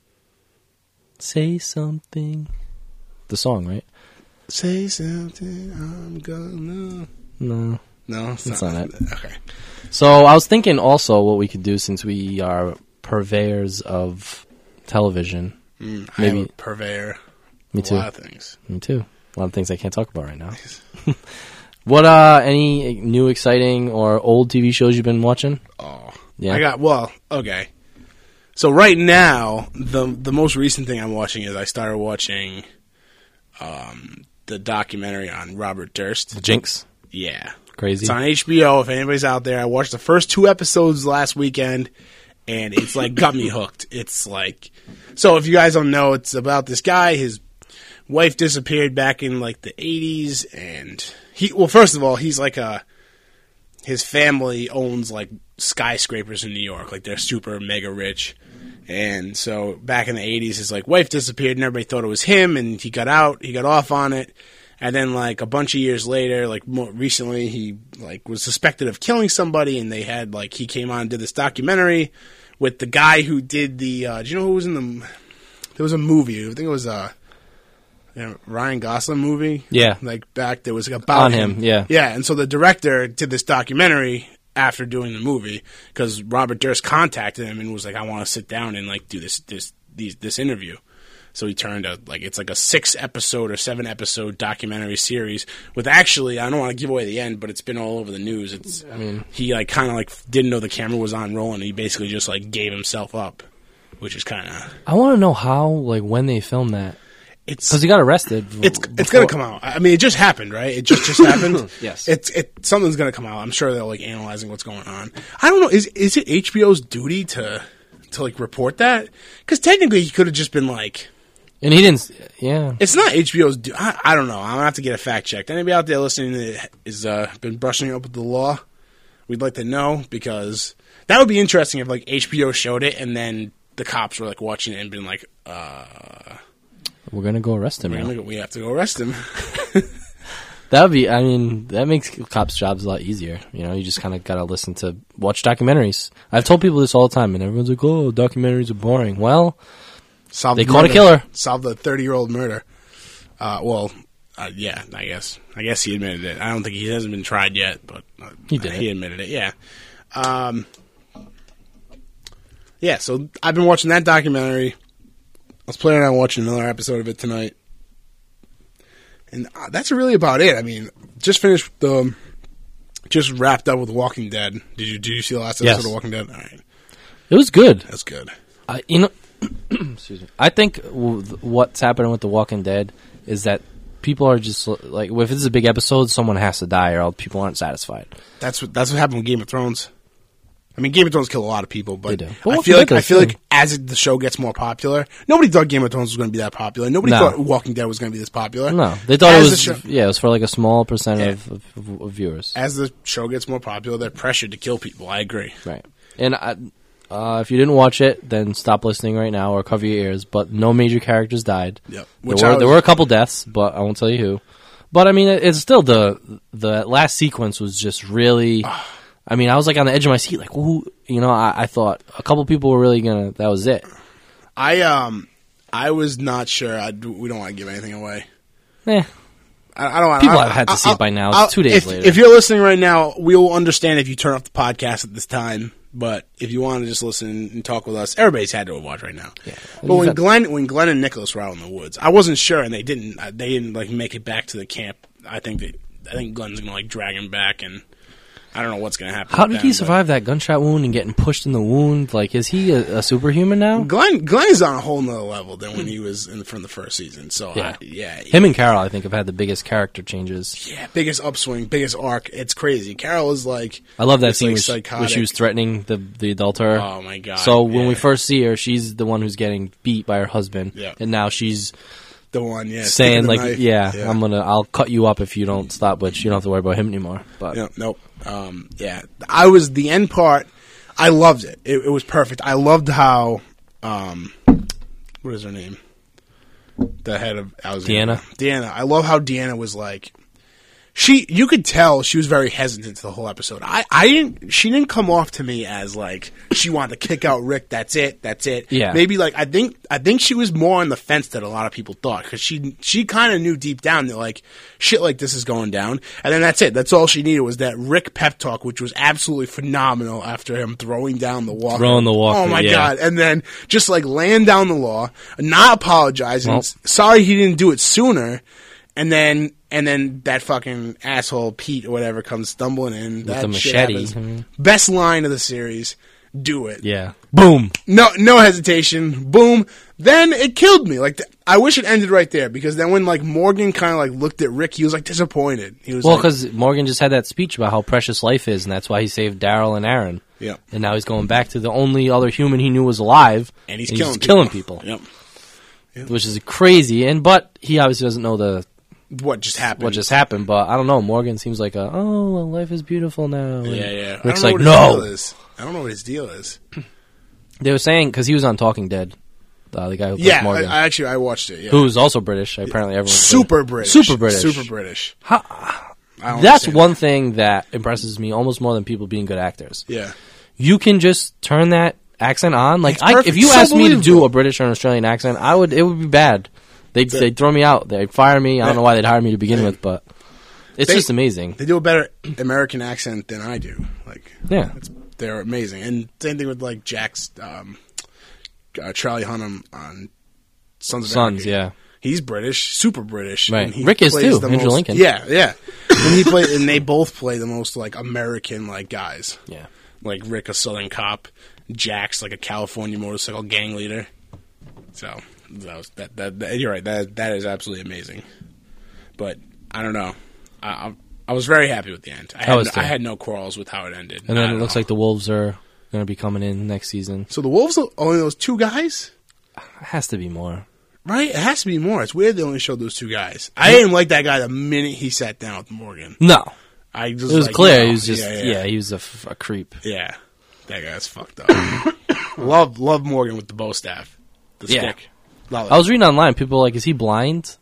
Say something. The song, right? Say something, I'm gonna. No. No, it's, It's not, not it. Okay. So I was thinking also what we could do, since we are purveyors of television. Mm, Maybe- I'm a purveyor. Me of too. A lot of things. Me too. A lot of things I can't talk about right now. What, uh, any new exciting or old T V shows you've been watching? Oh, Yeah. I got, well, okay. So right now, the the most recent thing I'm watching is I started watching um, the documentary on Robert Durst. The Jinx. Yeah. Crazy. It's on H B O if anybody's out there. I watched the first two episodes last weekend, and it's like got me hooked. It's like, so if you guys don't know, it's about this guy. His wife disappeared back in like the eighties, and he, well, first of all, he's like a, his family owns like skyscrapers in New York. Like they're super mega rich. And so back in the eighties, his like wife disappeared and everybody thought it was him, and he got out, he got off on it. And then like a bunch of years later, like more recently, he like was suspected of killing somebody, and they had like, he came on and did this documentary with the guy who did the, uh, do you know who was in the, there was a movie, I think it was a, you know, Ryan Gosling movie. Yeah. Like back, there was about On him, yeah. Yeah, and so the director did this documentary after doing the movie, because Robert Durst contacted him and was like, I want to sit down and like do this, this, these, this interview. So he turned a, like, it's like a six episode or seven episode documentary series with actually, I don't want to give away the end, but it's been all over the news. It's, I mean, he like kind of like didn't know the camera was on rolling, and he basically just like gave himself up, which is kind of, I want to know how, like, when they filmed that. it's, Because he got arrested. It's before- it's gonna come out. I mean, it just happened, right? It just just happened. Yes. It's it something's gonna come out. I'm sure they're like analyzing what's going on. I don't know. Is is it H B O's duty to to like report that? Because technically, he could have just been like, And he didn't, yeah. it's not H B O's. Du- I, I don't know. I'm gonna have to get a fact checked. Anybody out there listening that is uh, been brushing up with the law, we'd like to know, because that would be interesting if like H B O showed it and then the cops were like watching it and been like, uh. We're going to go arrest him We're now. gonna go, we have to go arrest him. That would be, I mean, that makes cops' jobs a lot easier. You know, you just kind of got to listen to, watch documentaries. I've told people this all the time, and everyone's like, oh, documentaries are boring. Well, Solve They the caught a murder. killer. Solve the thirty-year-old murder. Uh, well, uh, yeah, I guess. I guess he admitted it. I don't think he hasn't been tried yet, but uh, He did He it. admitted it. Yeah. Um, yeah. So I've been watching that documentary. I was planning on watching another episode of it tonight, and uh, that's really about it. I mean, just finished the, just wrapped up with Walking Dead. Did you did you see the last episode Yes. of Walking Dead? All right, it was good. that's good. I, you know, excuse me. I think w- what's happening with The Walking Dead is that people are just like, if it's a big episode, someone has to die, or else people aren't satisfied. That's what that's what happened with Game of Thrones. I mean, Game of Thrones killed a lot of people, but They do. But I Walking feel like Dead I does feel too. like as it, the show gets more popular, nobody thought Game of Thrones was going to be that popular. Nobody No. thought Walking Dead was going to be this popular. No, they thought As it the was. show- Yeah, it was for like a small percent Yeah. of, of, of viewers. As the show gets more popular, they're pressured to kill people. I agree. Right. And I, uh, if you didn't watch it, then stop listening right now or cover your ears. But no major characters died. Yep. There Which were, I was- there were a couple deaths, but I won't tell you who. But I mean, it, it's still the the last sequence was just really. I mean, I was like on the edge of my seat, like, who? You know, I, I thought a couple people were really gonna. That was it. I um I was not sure. I, we don't want to give anything away. Eh. I, I don't want People I, have had to I- see it I'll- by now. It's I'll- two days if, later. If you're listening right now, we will understand if you turn off the podcast at this time. But if you want to just listen and talk with us, everybody's had to watch right now. Yeah. But when You've had- Glenn, when Glenn and Nicholas were out in the woods, I wasn't sure, and they didn't. They didn't like make it back to the camp. I think that I think Glenn's gonna like drag him back, and I don't know what's going to happen. How did them, he survive that gunshot wound and getting pushed in the wound? Like, is he a, a superhuman now? Glenn Glenn is on a whole nother level than when he was in from the first season. So Yeah. I, yeah, Him and Carol, I think, have had the biggest character changes. yeah, biggest upswing, biggest arc. It's crazy. Carol is like, I love that this, scene like, where she, psychotic. where she was threatening the the adulterer. Oh my god! So when we yeah. first see her, she's the one who's getting beat by her husband, Yeah. and now she's the one, yeah, saying sticking the like, knife. yeah, yeah. I'm gonna, I'll cut you up if you don't stop, but you don't have to worry about him anymore. But No, nope. Um, yeah, I was the end part. I loved it. It, it was perfect. I loved how, um, what is her name? The head of Alexander. Deanna. Deanna. I love how Deanna was like. She, you could tell she was very hesitant to the whole episode. I, I didn't, she didn't come off to me as like, she wanted to kick out Rick, that's it, that's it. Yeah. Maybe like, I think, I think she was more on the fence than a lot of people thought, cause she, she kinda knew deep down that like, shit like this is going down. And then that's it. That's all she needed was that Rick pep talk, which was absolutely phenomenal after him throwing down the walker. Throwing the walker, Oh my yeah. god. And then just like laying down the law, not apologizing, Well- sorry he didn't do it sooner. And then, and then that fucking asshole Pete or whatever comes stumbling in. with that the shit machete. happens. I mean, Best line of the series. Do it. yeah. Boom. No, no hesitation. Boom. Then it killed me. Like th- I wish it ended right there because then when like Morgan kind of like looked at Rick, he was like disappointed. He was Well, like, because Morgan just had that speech about how precious life is, and that's why he saved Daryl and Aaron. yeah, And now he's going back to the only other human he knew was alive, and he's and killing he's killing people. people, Yep. which is crazy. And but he obviously doesn't know the What just happened? what just happened. But I don't know. Morgan seems like a oh, well, life is beautiful now. And Yeah, yeah. Rick's I like don't know what his no. deal is. I don't know what his deal is. They were saying because he was on Talking Dead, uh, the guy who plays Yeah, I, Morgan, I actually I watched it. Yeah. who's also British. Apparently, everyone Super British. Super British. Super British. How, I don't that's understand one that. thing that impresses me almost more than people being good actors. Yeah. You can just turn that accent on. Like It's I, perfect. if you So asked me to do believable. a British or an Australian accent, I would. It would be bad. They'd they'd throw me out. They'd fire me. I don't know why they'd hire me to begin Yeah. with, but it's They- just amazing. They do a better American accent than I do. Like, Yeah. it's, they're amazing. And same thing with like Jack's um, uh, Charlie Hunnam on Sons of Sons, Anarchy. yeah. He's British, super British. Right. and he Rick is plays too, the Andrew most- Lincoln. Yeah, yeah. and he play, and they both play the most like American like guys. Yeah. Like Rick, a Southern cop. Jack's like a California motorcycle gang leader. So that was that. That, that you're right. That that is absolutely amazing. But I don't know. I I, I was very happy with the end. I I had, was too. I had no quarrels with how it ended. And I then it don't looks know. like the Wolves are going to be coming in next season. so the Wolves are only those two guys. It has to be more. Right? It has to be more. It's weird they only showed those two guys. I didn't like that guy the minute he sat down with Morgan. No, I just it was like, clear. no. He was just yeah, yeah, yeah. he was a, f- a creep. Yeah. That guy's fucked up. love love Morgan with the bow staff. The Yeah. stick. Love it. I was reading online. People were like, "Is he blind?"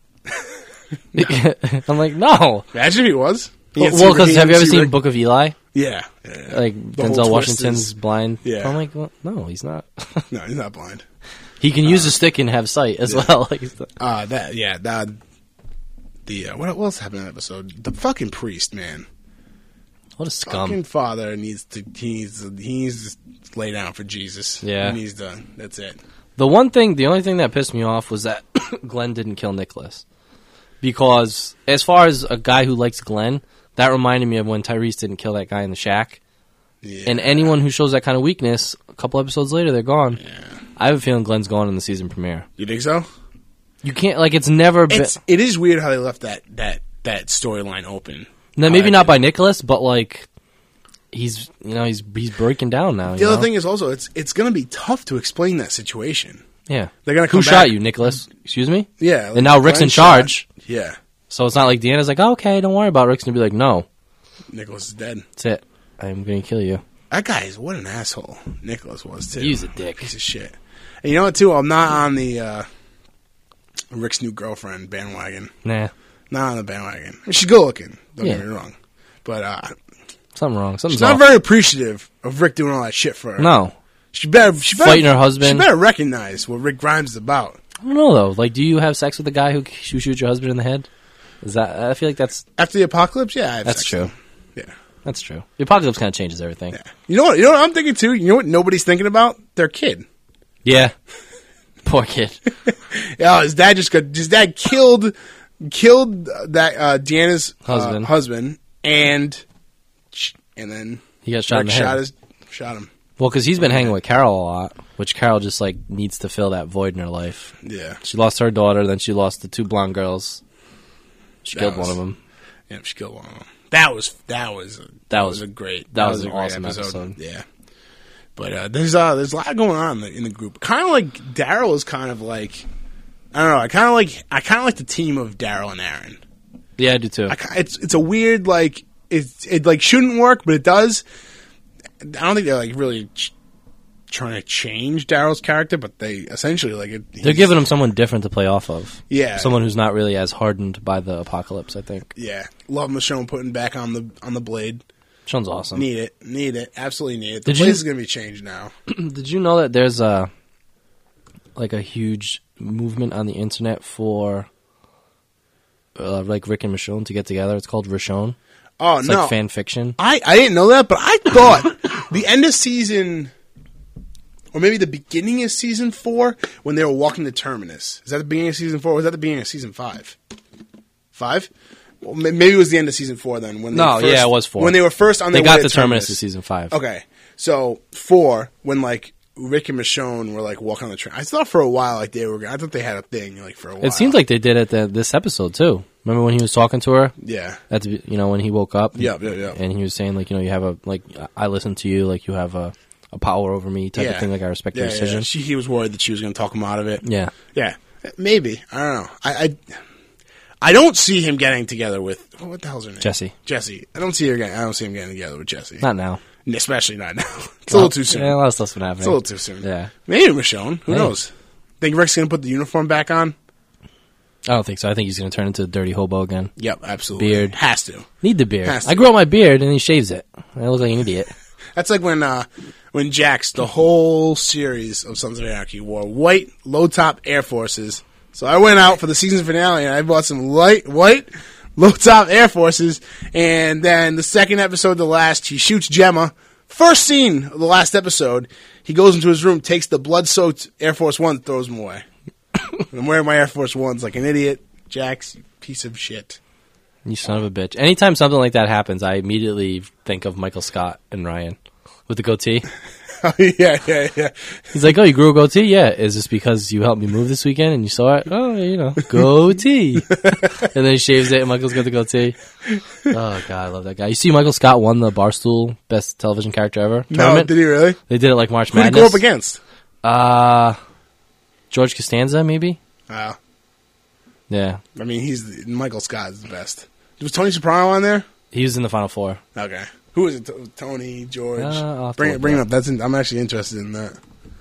I'm like, "No." Imagine if he was. He Well, had seen- because he have you had ever seen seen Rick- Book of Eli? Yeah. yeah. Like The whole Denzel twist Washington's is- blind. Yeah. I'm like, well, no, he's not. No, he's not blind. He can use a stick and have sight as well. Like, he's not- Uh, that, yeah, that, the, uh, what, what else happened in that episode? The fucking priest, man. what a scum. Fucking father needs to, he needs to, he needs to lay down for Jesus. Yeah. He needs to, that's it. The one thing, the only thing that pissed me off was that Glenn didn't kill Nicholas. Because as far as a guy who likes Glenn, that reminded me of when Tyrese didn't kill that guy in the shack. Yeah. And anyone who shows that kind of weakness, a couple episodes later, they're gone. Yeah. I have a feeling Glenn's gone in the season premiere. You think so? You can't, like, it's never been. It's, it is weird how they left that, that, that storyline open. No, maybe I not did. by Nicholas, but, like, he's, you know, he's he's breaking down now. The you other know? thing is also, it's, it's gonna be tough to explain that situation. Yeah. They're gonna Who come shot back- you, Nicholas? Excuse me? Yeah. And now Rick's Glenn in charge. shot- Yeah. So it's not like Deanna's like, oh, okay, don't worry about it. Rick's going to be like, no, Nicholas is dead. that's it. I'm going to kill you. That guy is, what an asshole Nicholas was, too. He's a dick. Piece of shit. And you know what, too? I'm not on the uh, Rick's new girlfriend bandwagon. Nah, Not on the bandwagon. She's good looking. Don't Yeah. get me wrong. But uh, something wrong. Something's she's not off. very appreciative of Rick doing all that shit for her. No. She better, she better Fighting her husband. She better recognize what Rick Grimes is about. I don't know, though. Like, do you have sex with a guy who, who shoots your husband in the head? Is that? I feel like that's After the apocalypse, yeah, I have that's sex true. with him. Yeah. That's true. The apocalypse kind of changes everything. Yeah. You know what? You know what I'm thinking too. You know what nobody's thinking about? Their kid. Yeah. Poor kid. Yeah, his dad just got. His dad killed, killed that uh, Deanna's uh, Husband. husband, and and then he got shot Rick in the head. Shot, his, shot him. Well, because he's been hanging with Carol a lot, which Carol just like needs to fill that void in her life. Yeah, she lost her daughter, then she lost the two blonde girls. She that killed was, one of them. Yeah, she killed one of them. That was that was a, that, that was, was a great that, that was, was an a great awesome episode. episode. Yeah, but uh, there's uh, there's a lot going on in the, in the group. Kind of like Daryl is kind of like I don't know. I kind of like I kind of like the team of Daryl and Aaron. Yeah, I do too. I, it's it's a weird like it it like shouldn't work, but it does. I don't think they're like really ch- trying to change Daryl's character, but they essentially like it. They're giving him someone different to play off of. Yeah, someone who's not really as hardened by the apocalypse. I think. Yeah, love Michonne putting back on the on the blade. Michonne's awesome. Need it, need it, absolutely need it. The Did place you, is going to be changed now. Did you know that there's a like a huge movement on the internet for uh, like Rick and Michonne to get together? It's called Rishon. Oh it's no, like fan fiction. I, I didn't know that, but I thought the end of season, or maybe the beginning of season four, when they were walking to Terminus. Is that the beginning of season four? Or was that the beginning of season five? Five? Well, maybe it was the end of season four then. When they no, were first, yeah, it was four. When they were first on they their got way the to Terminus Terminus in season five. Okay, so four when like Rick and Michonne were like walking on the train. I thought for a while like they were. I thought they had a thing like for a while. It seems like they did at the, this episode too. Remember when he was talking to her? Yeah. At the, you know when he woke up. Yeah, yeah, yeah. And he was saying like you know you have a like I listen to you like you have a, a power over me type yeah. of thing like I respect yeah, your decision. Yeah. She, he was worried that she was going to talk him out of it. Yeah. Yeah. Maybe I don't know. I. I I don't see him getting together with what the hell's her name? Jessie. Jessie. I don't see her getting. I don't see him getting together with Jessie. Not now. Especially not now. It's well, a little too soon. Yeah, a lot of stuff's been happening. It's a little too soon. Yeah. Maybe Michonne. Who hey. knows? Think Rick's gonna put the uniform back on? I don't think so. I think he's gonna turn into a dirty hobo again. Yep, absolutely. Beard. Has to. Need the beard. Has to. I grew out my beard and he shaves it. I look like an idiot. That's like when uh, when Jax, the whole series of Sons of Anarchy, wore white low top Air Forces. So I went out for the season finale and I bought some light white low top Air Forces. And then the second episode, the last, he shoots Gemma. First scene of the last episode, he goes into his room, takes the blood soaked Air Force One, throws them away. I'm wearing my Air Force Ones like an idiot. Jax, you piece of shit. You son of a bitch. Anytime something like that happens, I immediately think of Michael Scott and Ryan with the goatee. Oh, yeah, yeah, yeah. He's like, oh, you grew a goatee? Yeah. Is this because you helped me move this weekend and you saw it? Oh, you know, goatee. And then he shaves it and Michael's got the goatee. Oh, God, I love that guy. You see Michael Scott won the Barstool Best Television Character Ever No, tournament? did he really? They did it like March Who did Madness. he go up against? Uh, George Costanza, maybe? Wow. Yeah. I mean, he's Michael Scott is the best. Was Tony Soprano on there? He was in the Final Four. Okay. Who is it? T- Tony, George? Uh, I'll have to bring look it, bring it it up. up. That's in, I'm actually interested in that.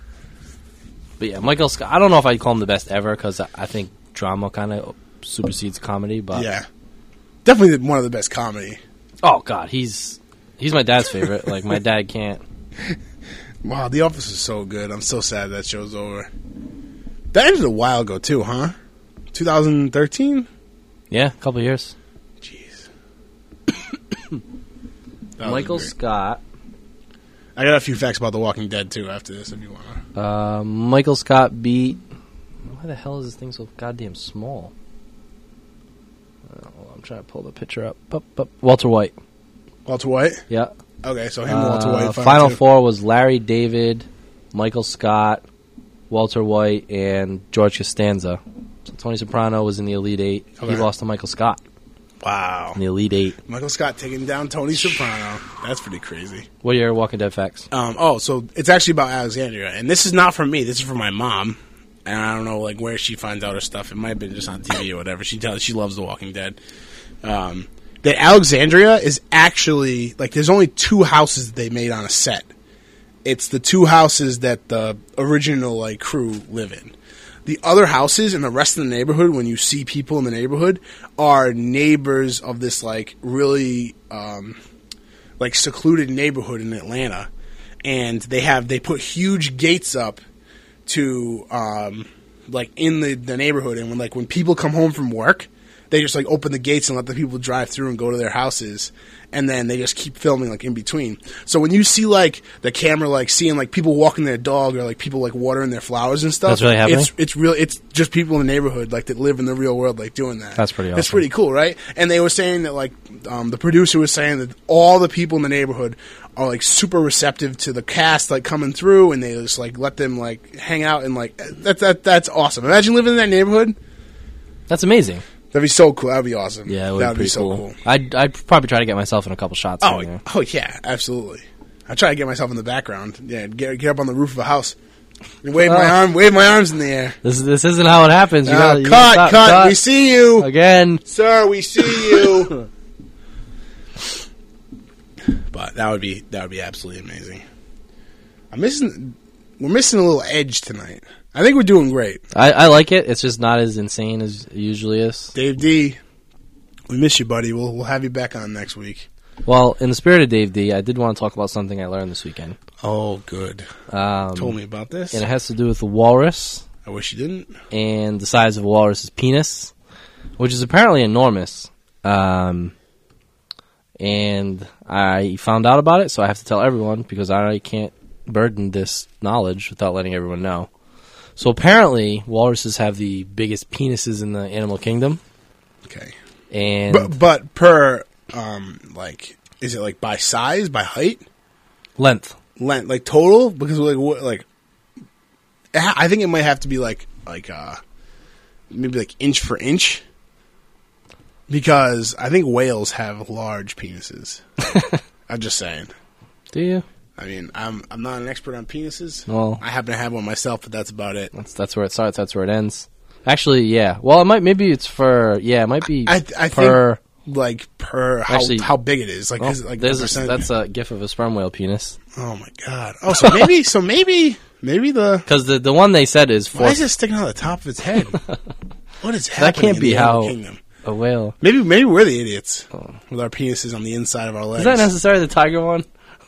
But yeah, Michael Scott, I don't know if I'd call him the best ever because I, I think drama kind of supersedes comedy. But Yeah. Definitely one of the best comedy. Oh, God, he's he's my dad's favorite. Like, my dad can't. Wow, The Office is so good. I'm so sad that show's over. That ended a while ago, too, huh? twenty thirteen? Yeah, a couple of years. Jeez. Michael Scott. I got a few facts about The Walking Dead, too, after this, if you want to. Uh, Michael Scott beat... Why the hell is this thing so goddamn small? Uh, hold on, I'm trying to pull the picture up. Up, up. Walter White. Walter White? Yeah. Okay, so him and Walter White. Uh, Final, Final two. Four was Larry David, Michael Scott, Walter White, and George Costanza. So Tony Soprano was in the Elite Eight. Okay. He lost to Michael Scott Wow. in the Elite Eight. Michael Scott taking down Tony Soprano. That's pretty crazy. What are your Walking Dead facts? Um, oh, so it's actually about Alexandria, and this is not from me. This is from my mom, and I don't know like where she finds out her stuff. It might have been just on T V or whatever. She tells she loves The Walking Dead. Um, that Alexandria is actually like there's only two houses that they made on a set. It's the two houses that the original like crew live in. The other houses in the rest of the neighborhood, when you see people in the neighborhood, are neighbors of this like really um, like secluded neighborhood in Atlanta, and they have they put huge gates up to um, like in the, the neighborhood, and when like when people come home from work, they just like open the gates and let the people drive through and go to their houses, and then they just keep filming like in between. So when you see like the camera like seeing like people walking their dog or like people like watering their flowers and stuff, that's really happening? It's it's real. It's just people in the neighborhood like that live in the real world like doing that. That's pretty awesome. It's pretty cool, right? And they were saying that like um, the producer was saying that all the people in the neighborhood are like super receptive to the cast like coming through, and they just like let them like hang out and like that that that's awesome. Imagine living in that neighborhood. That's amazing. That'd be so cool. That'd be awesome. Yeah, it would that'd be, be so cool. cool. I'd I'd probably try to get myself in a couple shots. Oh, there. oh yeah, absolutely. I try to get myself in the background. Yeah, get get up on the roof of a house, and wave oh. my arm, wave my arms in the air. This this isn't how it happens. You Uh, gotta, you cut, gotta stop, cut, cut. We see you again, sir. We see you. But that would be that would be absolutely amazing. I'm missing. We're missing a little edge tonight. I think we're doing great. I, I like it. It's just not as insane as it usually is. Dave D, we miss you, buddy. We'll we'll have you back on next week. Well, in the spirit of Dave D, I did want to talk about something I learned this weekend. Oh, good. Um, Told me about this, and it has to do with the walrus. I wish you didn't. And the size of a walrus's penis, which is apparently enormous. Um, and I found out about it, so I have to tell everyone because I can't burden this knowledge without letting everyone know. So apparently, walruses have the biggest penises in the animal kingdom. Okay. And but, but per, um, like, is it like by size, by height, length, length, like total? Because like, what, like, I think it might have to be like, like, uh, maybe like inch for inch. Because I think whales have large penises. I'm just saying. Do you? I mean, I'm I'm not an expert on penises. Well, I happen to have one myself, but that's about it. That's that's where it starts. That's where it ends. Actually, yeah. Well, it might. Maybe it's for. Yeah, it might be. I, I per, think like per how actually, how big it is. Like, well, is it like there's the a, percent? that's a gif of a sperm whale penis. Oh my god! Oh, so maybe so maybe maybe the because the the one they said is four. Why is it sticking out the top of its head? What is happening? That can't in be the how kingdom? A whale. Maybe maybe we're the idiots oh. with our penises on the inside of our legs. Is that necessarily the tiger one?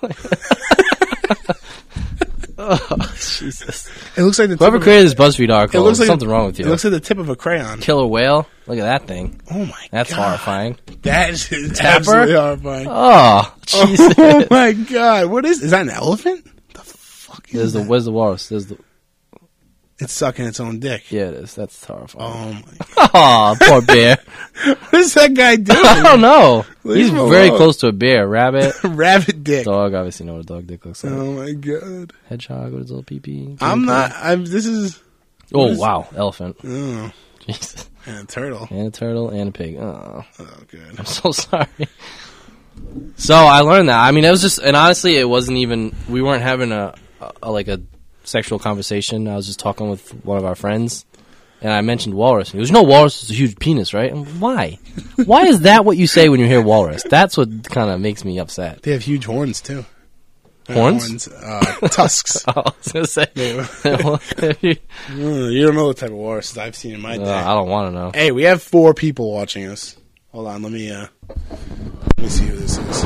Oh, Jesus. It looks like the whoever tip created of, this BuzzFeed article. There's like something a, wrong with you. It looks like the tip of a crayon. Killer whale. Look at that thing. Oh my That's god. That's horrifying. That is Tapper? absolutely horrifying. Oh, Jesus. Oh my god. What is? Is that an elephant? The fuck is There's that? the where's the walrus? There's the. It's sucking its own dick. Yeah, it is. That's horrifying. Oh my god. Oh, poor bear. What is that guy doing? I don't know. Leave He's him very alone. close to a bear. Rabbit. Rabbit dick. Dog. Obviously know what a dog dick looks like. Oh my god. Hedgehog with his little pee-pee. I'm not. I'm. This is. Oh, is, wow. Elephant. Oh. Jesus. And a turtle. And a turtle and a pig. Oh. Oh, good. I'm so sorry. So I learned that. I mean, it was just, and honestly, it wasn't even, we weren't having a, a like a sexual conversation. I was just talking with one of our friends, and I mentioned walrus. And he goes, "No, walrus is a huge penis, right?" And why? Why is that what you say when you hear walrus? That's what kind of makes me upset. They have huge horns too. Horns? horns uh, tusks. Oh, I was gonna say. Mm, you don't know what type of walruses I've seen in my day. Uh, I don't want to know. Hey, we have four people watching us. Hold on, let me uh, let me see who this is.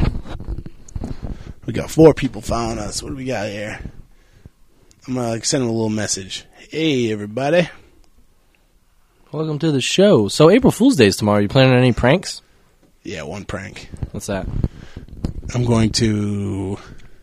We got four people following us. What do we got here? I'm gonna like, send them a little message. Hey, everybody. Welcome to the show. So April Fool's Day is tomorrow. You planning on any pranks? Yeah, one prank. What's that? I'm going to.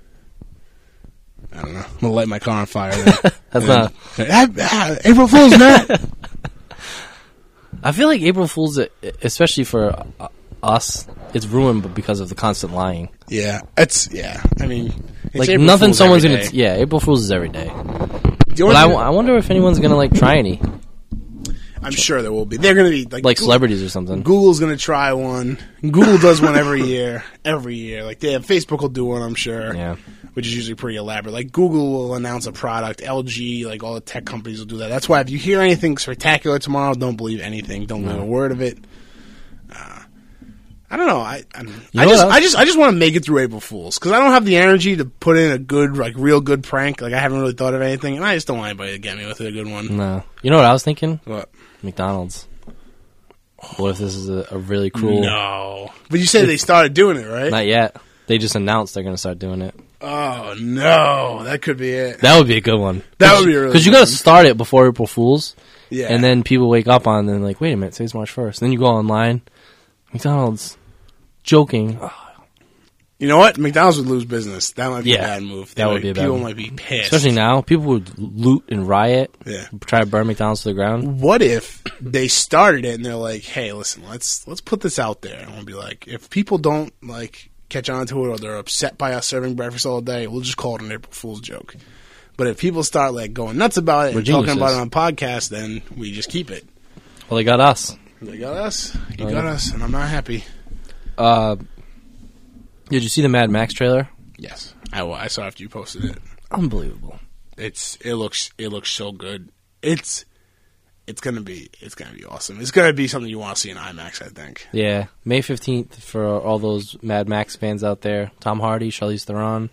I don't know. I'm gonna light my car on fire. That's not. Ah, ah, April Fool's, man. I feel like April Fool's, especially for uh, us, it's ruined because of the constant lying. Yeah, it's yeah. I mean, it's like April nothing. Fool's Someone's every gonna. day. Yeah, April Fool's is every day. The But I, thing- w- I wonder if anyone's gonna like try any, I'm sure there will be. They're gonna be like like Google- celebrities or something. Google's gonna try one. Google does one every year. Every year, like they have Facebook will do one. I'm sure. Yeah. Which is usually pretty elaborate. Like Google will announce a product. L G, like all the tech companies will do that. That's why if you hear anything spectacular tomorrow, don't believe anything. Don't believe No. a word of it. Uh, I don't know. I I'm, You I know just what I just I just want to make it through April Fools because I don't have the energy to put in a good like real good prank. Like I haven't really thought of anything, and I just don't want anybody to get me with a good one. No. You know what I was thinking? What? McDonald's. What if this is a, a really cool? No. But you said they started doing it, right? Not yet. They just announced they're gonna start doing it. Oh, no. That could be it. That would be a good one. That would be really Because you got to start it before April Fool's. Yeah. And then people wake up on and like, wait a minute, today's March first. Then you go online, McDonald's, joking. You know what? McDonald's would lose business. That might be Yeah, a bad move. that They would be a bad People move. might be pissed. Especially now, people would loot and riot. Yeah. Try to burn McDonald's to the ground. What if they started it and they're like, hey, listen, let's let's put this out there. And we'll be like, if people don't, like, catch on to it or they're upset by us serving breakfast all day, we'll just call it an April Fool's joke. But if people start, like, going nuts about it We're and talking geniuses. about it on podcasts, then we just keep it. Well, they got us. They got us. You Oh, got yeah. us, and I'm not happy. Uh, did you see the Mad Max trailer? Yes. I, I saw after you posted it. Unbelievable. It's it looks it looks so good. It's it's gonna be it's gonna be awesome. It's gonna be something you want to see in IMAX, I think. Yeah, May fifteenth for all those Mad Max fans out there. Tom Hardy, Charlize Theron.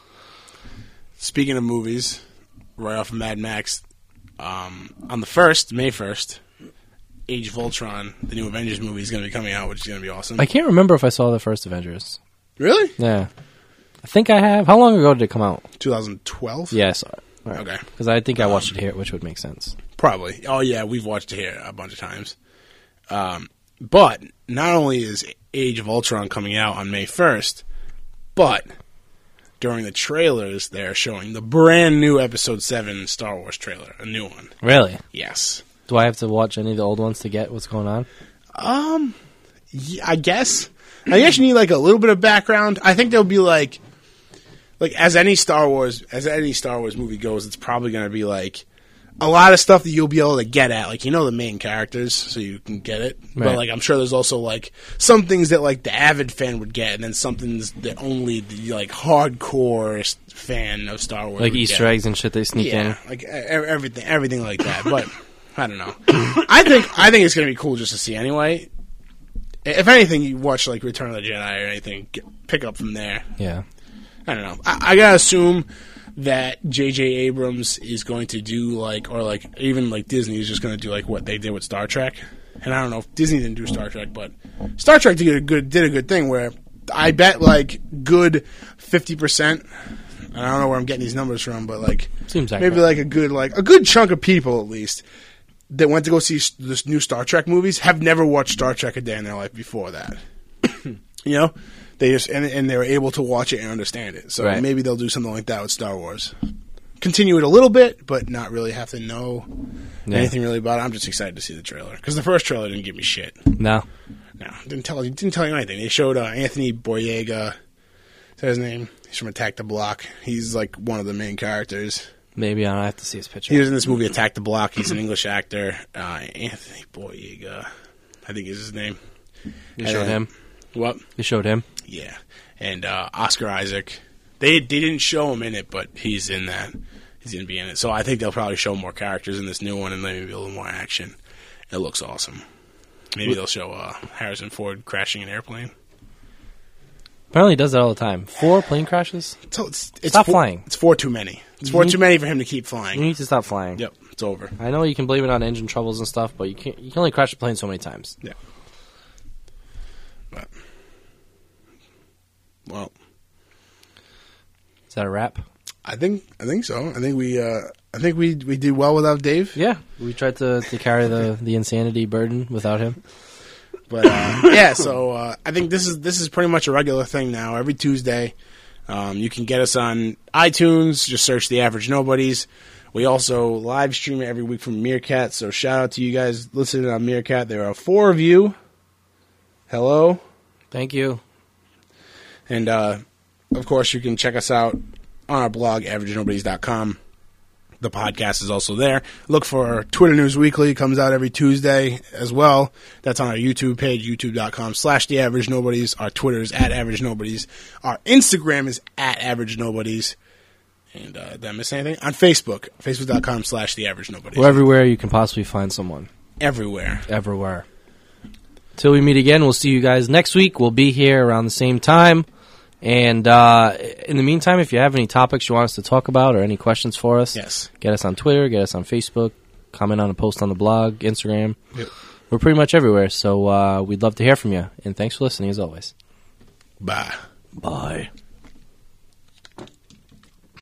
Speaking of movies, right off of Mad Max, um, on the first, May first, Age of Ultron, the new Avengers movie, is going to be coming out, which is going to be awesome. I can't remember if I saw the first Avengers. Really? Yeah. I think I have. How long ago did it come out? twenty twelve? Yeah, I saw it. Right. Okay. Because I think I watched it here, which would make sense. Probably. Oh, yeah, we've watched it here a bunch of times. Um, but not only is Age of Ultron coming out on May first, but during the trailers, they're showing the brand new Episode seven Star Wars trailer, a new one. Really? Yes. Do I have to watch any of the old ones to get what's going on? Um, yeah, I guess. I guess you need like a little bit of background. I think there'll be like, like as any Star Wars, as any Star Wars movie goes, it's probably going to be like a lot of stuff that you'll be able to get at. Like, you know, the main characters, so you can get it. Right. But like, I'm sure there's also like some things that like the avid fan would get, and then some things that only the like hardcore fan of Star Wars, Like would Easter get. eggs and shit they sneak Yeah, in? like e- everything, everything like that. But I don't know. I think I think it's gonna be cool just to see anyway. If anything, you watch like Return of the Jedi or anything, get, pick up from there. Yeah. I don't know. I, I gotta assume that J J Abrams is going to do like, or like even like Disney is just going to do like what they did with Star Trek. And I don't know if Disney didn't do Star Trek, but Star Trek did a good did a good thing where I bet like good fifty percent. I don't know where I'm getting these numbers from, but like Seems maybe accurate. like a good like a good chunk of people at least that went to go see s- this new Star Trek movies have never watched Star Trek a day in their life before that. You know, they just and, and they were able to watch it and understand it. So Right. maybe they'll do something like that with Star Wars. Continue it a little bit, but not really have to know Yeah. anything really about it. I'm just excited to see the trailer because the first trailer didn't give me shit. No. No, didn't tell you didn't tell you anything. They showed uh, Anthony Boyega. Is that his name? He's from Attack the Block. He's like one of the main characters. Maybe I don't have to see his picture. He was in this movie Attack the Block. He's an English actor. Uh, Anthony Boyega, I think is his name. You And showed then- him? What? You showed him? Yeah, and uh, Oscar Isaac. They they didn't show him in it, but he's in that. He's going to be in it. So I think they'll probably show more characters in this new one and maybe a little more action. It looks awesome. Maybe they'll show uh, Harrison Ford crashing an airplane. Apparently he does that all the time. Four plane crashes? So it's, it's Stop four, flying. It's four too many. It's four too many for him to keep You flying. need to stop flying. Yep, it's over. I know you can blame it on engine troubles and stuff, but you can't. You can only crash a plane so many times. Yeah. But well, Is that a wrap? I think I think so. I think we uh, I think we we did well without Dave. Yeah. We tried to, to carry the, the insanity burden without him. But uh, yeah, so uh, I think this is this is pretty much a regular thing now. Every Tuesday, um, you can get us on iTunes. Just search The Average Nobodies. We also live stream it every week from Meerkat. So shout out to you guys listening on Meerkat. There are four of you. Hello, Thank you. and uh, of course you can check us out on our blog, average nobodies dot com. The podcast is also there. Look for Twitter News Weekly. Comes out every Tuesday as well. That's on our YouTube page, youtube.com slash The Average Nobodies. Our Twitter is at Average Nobodies. Our Instagram is at Average Nobodies. And uh, did I miss anything? On Facebook, facebook.com slash The Average Nobodies. We're everywhere you can possibly find someone. Everywhere. Everywhere. Till we meet again, we'll see you guys next week. We'll be here around the same time. And uh, in the meantime, if you have any topics you want us to talk about or any questions for us, Yes. get us on Twitter, get us on Facebook, comment on a post on the blog, Instagram. Yep. We're pretty much everywhere, so uh, we'd love to hear from you. And thanks for listening, as always. Bye. Bye.